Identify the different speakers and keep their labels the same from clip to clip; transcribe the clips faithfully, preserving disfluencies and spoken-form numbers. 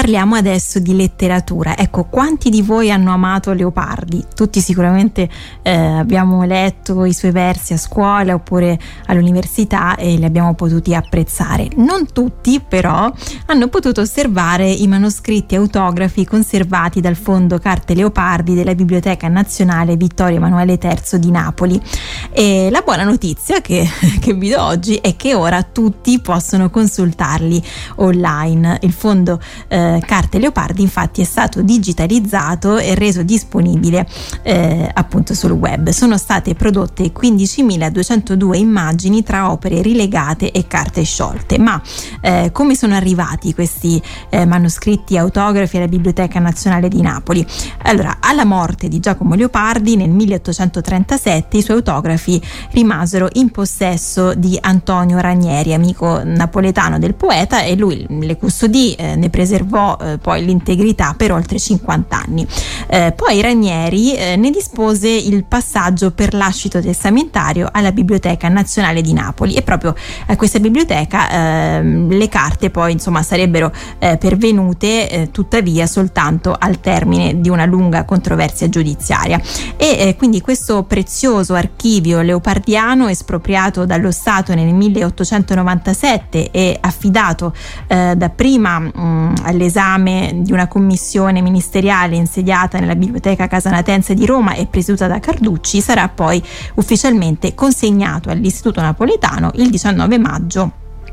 Speaker 1: parliamo adesso di letteratura. Ecco, quanti di voi hanno amato Leopardi? Tutti sicuramente eh, abbiamo letto i suoi versi a scuola oppure all'università e li abbiamo potuti apprezzare. Non tutti però hanno potuto osservare i manoscritti autografi conservati dal Fondo Carte Leopardi della Biblioteca Nazionale Vittorio Emanuele terzo di Napoli. E la buona notizia che, che vi do oggi è che ora tutti possono consultarli online. Il Fondo eh, Carte Leopardi infatti è stato digitalizzato e reso disponibile eh, appunto sul web. Sono state prodotte quindicimiladuecentodue immagini tra opere rilegate e carte sciolte. Ma eh, come sono arrivati questi eh, manoscritti autografi alla Biblioteca Nazionale di Napoli? Allora, alla morte di Giacomo Leopardi nel milleottocentotrentasette i suoi autografi rimasero in possesso di Antonio Ranieri, amico napoletano del poeta, e lui le custodì, eh, ne preservò eh, poi l'integrità per oltre cinquanta anni. Eh, poi Ranieri eh, ne dispose il passaggio per lascito testamentario alla Biblioteca Nazionale di Napoli, e proprio a questa biblioteca eh, le carte poi insomma sarebbero eh, pervenute eh, tuttavia soltanto al termine di una lunga controversia giudiziaria. E eh, quindi questo prezioso archivio leopardiano, espropriato dallo Stato nel milleottocentonovantasette e affidato eh, dapprima mh, all'esame di una commissione ministeriale insediata nella Biblioteca Casanatense di Roma e presieduta da Carducci, sarà poi ufficialmente consegnato all'Istituto Napoletano il diciannove maggio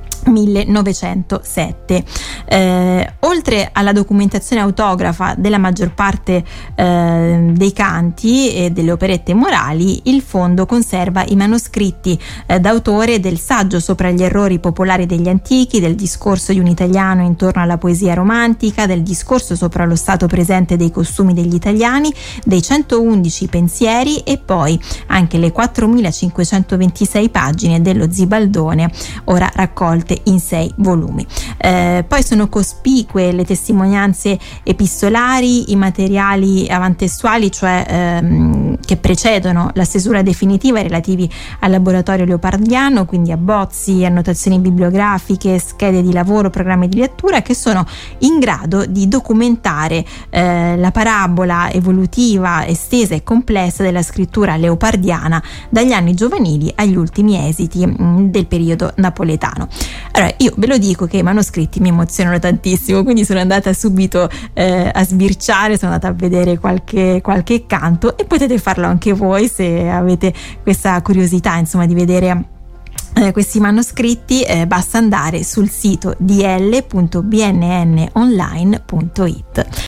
Speaker 1: millenovecentosette. Eh, oltre alla documentazione autografa della maggior parte eh, dei canti e delle operette morali, il fondo conserva i manoscritti eh, d'autore del saggio sopra gli errori popolari degli antichi, del discorso di un italiano intorno alla poesia romantica, del discorso sopra lo stato presente dei costumi degli italiani, dei centoundici pensieri e poi anche le quattromilacinquecentoventisei pagine dello Zibaldone, ora raccolte in sei volumi. Eh, poi sono cospicue le testimonianze epistolari, i materiali avantestuali, cioè ehm, che precedono la stesura definitiva relativi al laboratorio leopardiano, quindi abbozzi, annotazioni bibliografiche, schede di lavoro, programmi di lettura, che sono in grado di documentare eh, la parabola evolutiva, estesa e complessa della scrittura leopardiana dagli anni giovanili agli ultimi esiti mh, del periodo napoletano. Allora, io ve lo dico che i manoscritti mi emozionano tantissimo, quindi sono andata subito eh, a sbirciare, sono andata a vedere qualche, qualche canto, e potete farlo anche voi se avete questa curiosità, insomma, di vedere eh, questi manoscritti. Eh, basta andare sul sito d l punto b n n online punto i t.